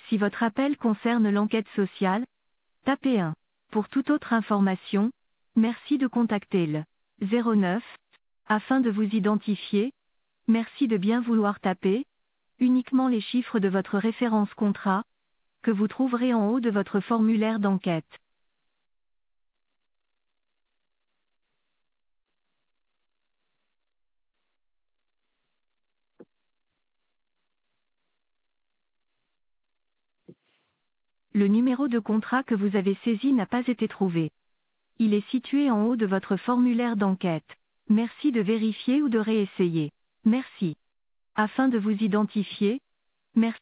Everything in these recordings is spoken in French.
Si votre appel concerne l'enquête sociale, tapez 1. Pour toute autre information, merci de contacter le 09. Afin de vous identifier, merci de bien vouloir taper uniquement les chiffres de votre référence contrat, que vous trouverez en haut de votre formulaire d'enquête. Le numéro de contrat que vous avez saisi n'a pas été trouvé. Il est situé en haut de votre formulaire d'enquête. Merci de vérifier ou de réessayer. Merci. Afin de vous identifier, merci.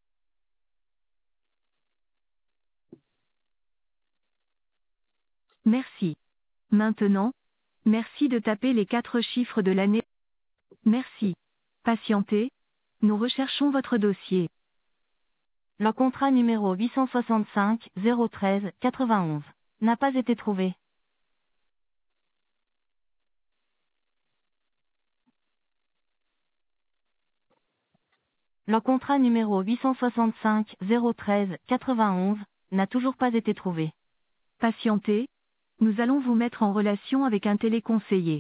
Merci. Maintenant, merci de taper les 4 chiffres de l'année. Merci. Patientez. Nous recherchons votre dossier. Le contrat numéro 865 013 91 n'a pas été trouvé. Le contrat numéro 865 013 91 n'a toujours pas été trouvé. Patientez. Nous allons vous mettre en relation avec un téléconseiller.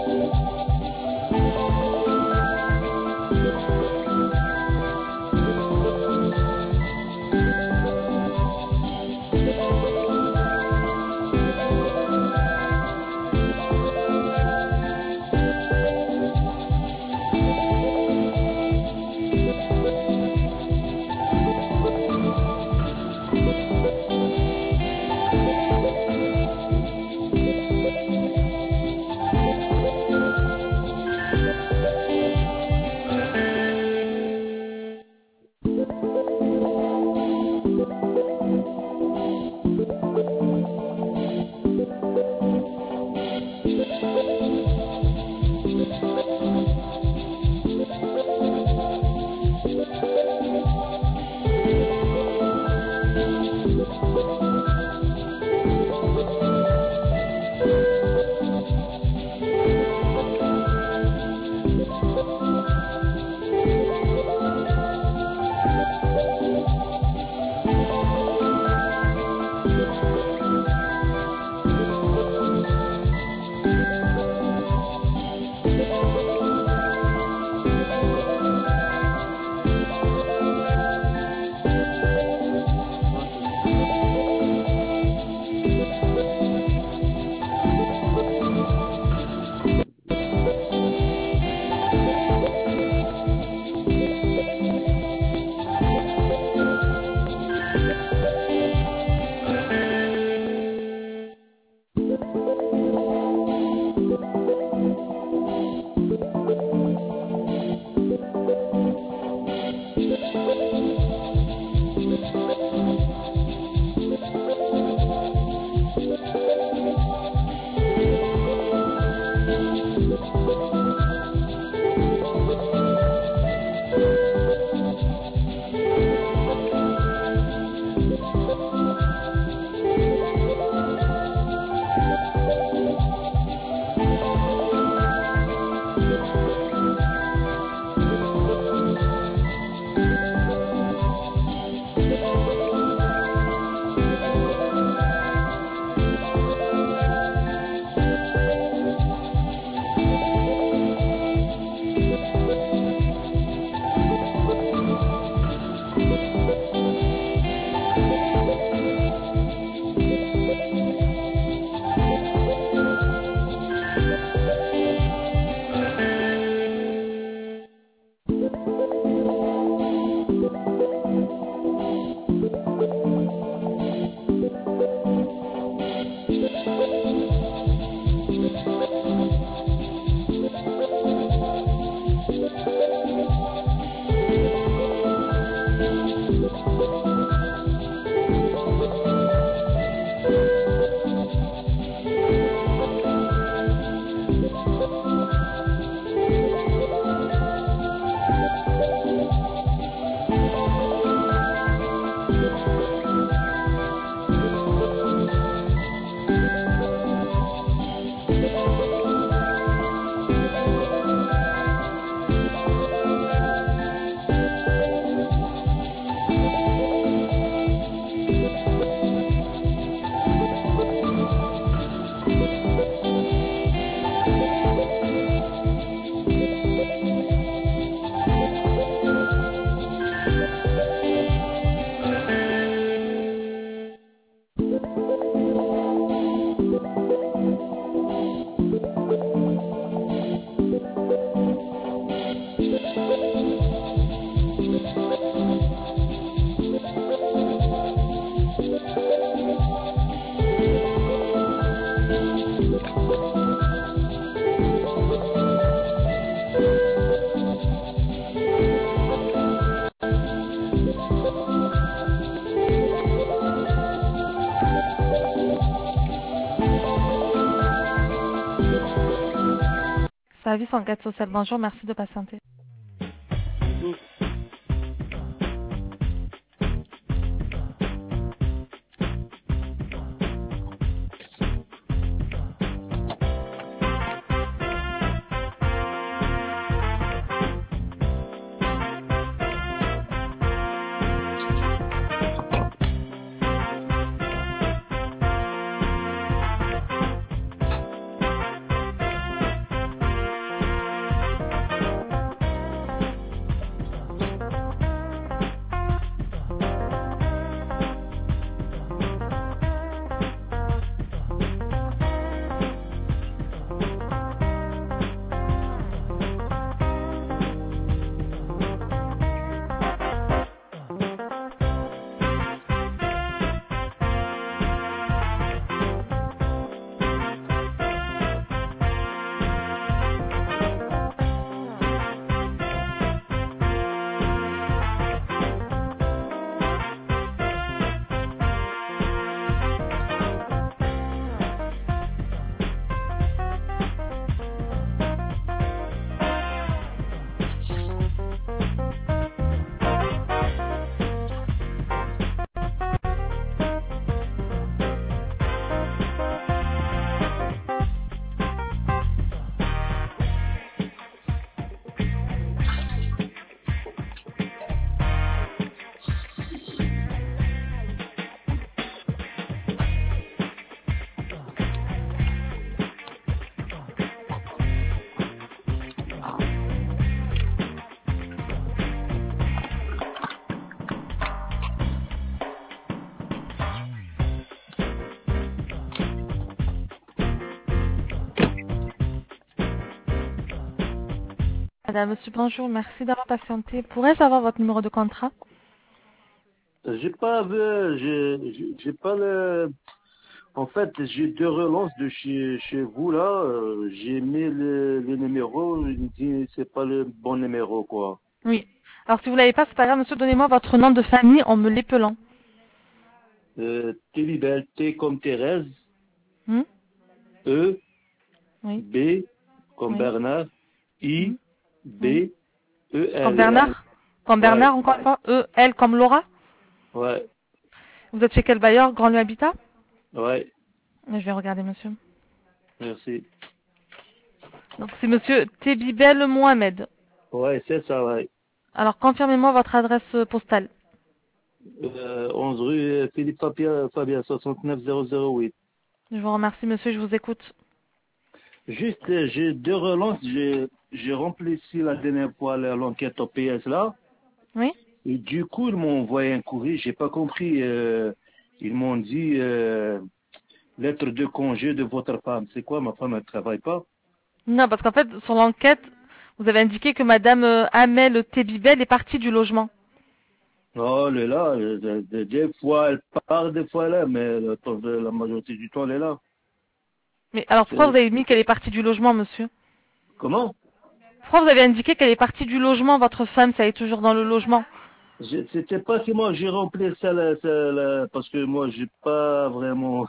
Service enquête sociale, bonjour, merci de patienter. Madame, monsieur, bonjour, merci d'avoir patienté. Pourrais-je avoir votre numéro de contrat? J'ai pas, j'ai pas le. En fait, j'ai deux relances de chez vous là. J'ai mis le numéro. Il me dit c'est pas le bon numéro quoi. Oui. Alors, si vous l'avez pas, c'est pas grave, monsieur, donnez-moi votre nom de famille en me l'épelant. Télibel, T comme Thérèse, Hmm? E, Oui, B comme oui, Bernard, I, oui, B, oui. E, Comme L. Bernard? Comme Ouais, Bernard, encore une fois? E, L comme Laura? ouais, Vous êtes chez quel bailleur? Grand Lieu Habitat? ouais. Je vais regarder, monsieur. Merci. Donc, c'est monsieur Tébibel Mohamed. Ouais, c'est ça, ouais. Alors, confirmez-moi votre adresse postale. 11 rue Philippe Fabien 69008. Je vous remercie, monsieur, je vous écoute. Juste, j'ai deux relances. J'ai rempli ici la dernière fois l'enquête au PS là. Oui? Et du coup, ils m'ont envoyé un courrier. J'ai pas compris. Ils m'ont dit lettre de congé de votre femme. C'est quoi? Ma femme, elle travaille pas. Non, parce qu'en fait, sur l'enquête, vous avez indiqué que madame Amel Tébibel est partie du logement. Oh, elle est là. Des fois, elle part, des fois, elle est là. Mais la majorité du temps, elle est là. Mais alors, pourquoi Euh, vous avez mis qu'elle est partie du logement, monsieur? Comment? Pourquoi vous avez indiqué qu'elle est partie du logement, votre femme, ça est toujours dans le logement? C'était pas que moi j'ai rempli ça, parce que moi j'ai pas vraiment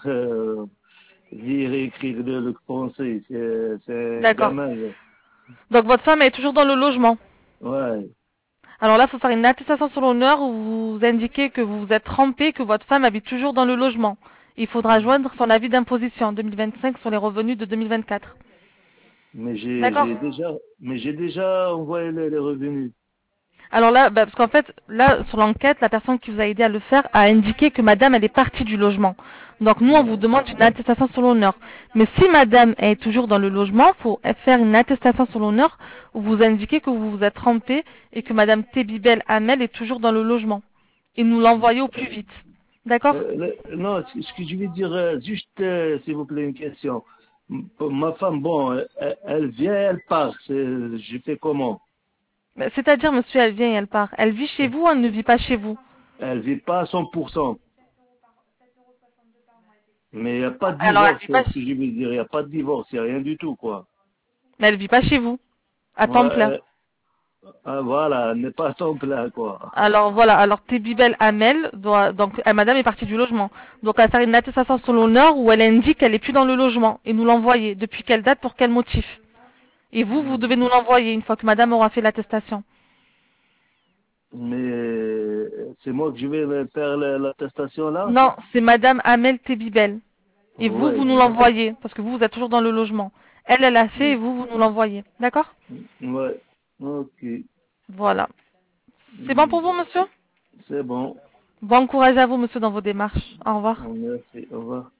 lire et écrire le français. C'est un D'accord. gamin. Donc, votre femme est toujours dans le logement. Ouais. Alors là, il faut faire une attestation sur l'honneur où vous indiquez que vous vous êtes trompé, que votre femme habite toujours dans le logement. Il faudra joindre son avis d'imposition en 2025 sur les revenus de 2024. Mais D'accord? j'ai déjà envoyé les revenus. Alors là, parce qu'en fait, là, sur l'enquête, la personne qui vous a aidé à le faire a indiqué que madame, elle est partie du logement. Donc nous, on vous Ouais. demande une attestation sur l'honneur. Mais si madame est toujours dans le logement, il faut faire une attestation sur l'honneur où vous indiquez que vous vous êtes trompé et que madame Tébibel Amel est toujours dans le logement. Et nous l'envoyer au plus vite. D'accord? Non, ce que je veux dire, juste, s'il vous plaît, une question. Ma femme, bon, elle vient, elle part. Je fais comment? C'est-à-dire, monsieur, elle vient et elle part. Elle vit chez vous ou elle ne vit pas chez vous? Elle vit pas à 100%. Mais il n'y a pas de Alors, elle divorce, vit c'est pas, ce que je veux dire. Il n'y a pas de divorce, il n'y a rien du tout, quoi. mais elle vit pas chez vous. À Ouais, temps plein. voilà, elle n'est pas à temps plein, quoi. Alors voilà, alors Tébibel Amel doit donc madame est partie du logement. Donc elle va faire une attestation sur l'honneur où elle indique qu'elle est plus dans le logement et nous l'envoyer. Depuis quelle date, pour quel motif? Et vous, vous devez nous l'envoyer une fois que madame aura fait l'attestation. Mais c'est moi que je vais faire l'attestation là? Non, c'est madame Amel Tébibel. Et vous, Ouais, vous nous l'envoyez parce que vous, vous êtes toujours dans le logement. Elle, elle a fait et vous, vous nous l'envoyez. D'accord? ouais, ok. Voilà. C'est bon pour vous, monsieur? C'est bon. Bon courage à vous, monsieur, dans vos démarches. Au revoir. Merci, au revoir.